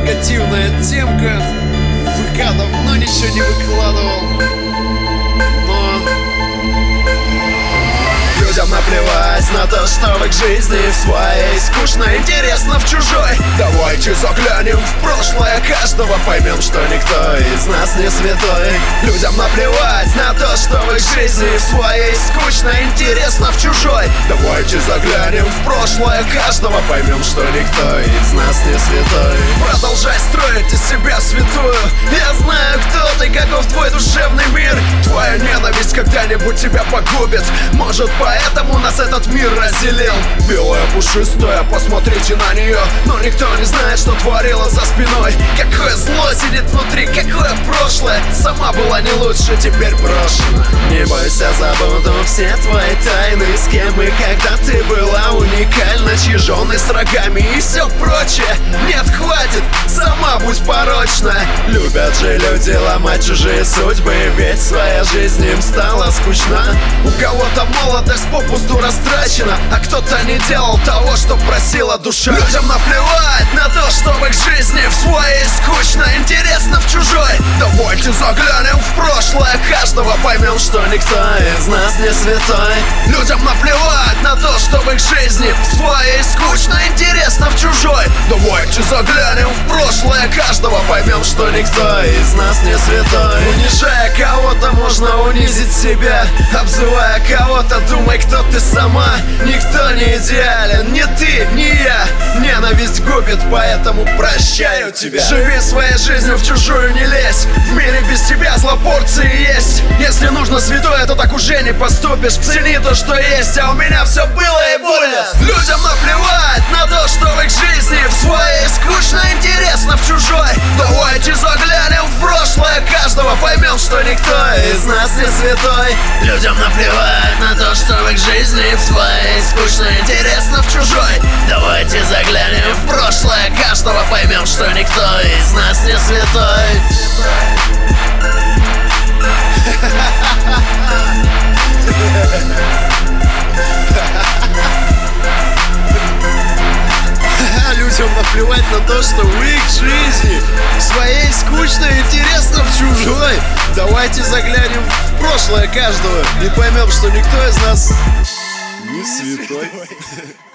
негативная темка. ВК давно ничего не выкладывал, но людям наплевать на то, что в их жизни в своей скучно, интересно в чужой. Давайте заглянем в прошлое каждого, поймем, что никто из нас не святой. Людям наплевать на то, что в их жизни в своей скучно, интересно в чужой. Давайте заглянем в прошлое каждого, поймем, что никто из нас не святой. Продолжай строить из себя святую. Я знаю, кто ты, каков твой душевный мир. Твоя ненависть когда-нибудь тебя погубит. Может, поэтому нас этот мир разделил. Белая пушистая, посмотрите на нее, но никто не знает, что творила за спиной. Какое зло сидит внутри, какое прошлое. Сама была не лучше, теперь брошена. Не бойся, забуду все твои тайны. С кем и когда ты была уникальна, чьи жены с рогами и все прочее. Нет, хватит, сама будь порочна. Любят же люди ломать чужие судьбы, ведь своя жизнь им стала скучна. У кого-то молодость попусту растрачена, а кто-то не делал того, что просила душа. Людям наплевать на то, что в их жизни в своей скучно, интересно в чужой. Давайте заглянем в прошлое каждого, поймем, что никто из нас не святой. Людям наплевать на то, что в их жизни в своей скучно, интересно в чужой. Давайте заглянем в прошлое каждого, поймем, что никто из нас не святой. Унижая кого-то, можно унизить себя. Обзывая кого-то, думай, кто ты сама. Никто не идеален, ни ты, ни я. Ненависть губит, поэтому прощаю тебя. Живи своей жизнью, в чужую не лезь. В мире без тебя злопорции есть. Если нужно святое, то так уже не поступишь. Цени то, что есть, а у меня все было и будет. Людям наплевать на то, что в их жизни в своей скучно, интересно в чужой. Давайте заглянем в прошлое каждого, поймем, что никто из нас не святой. Людям наплевать на то, что в их жизни в своей скучно, интересно в чужой. Давайте заглянем в прошлое каждого, поймем, что никто из нас не святой. Людям наплевать на то, что в их жизни в своей скучно, интересно в чужой. Давайте заглянем в прошлое каждого и поймем, что никто из нас не святой.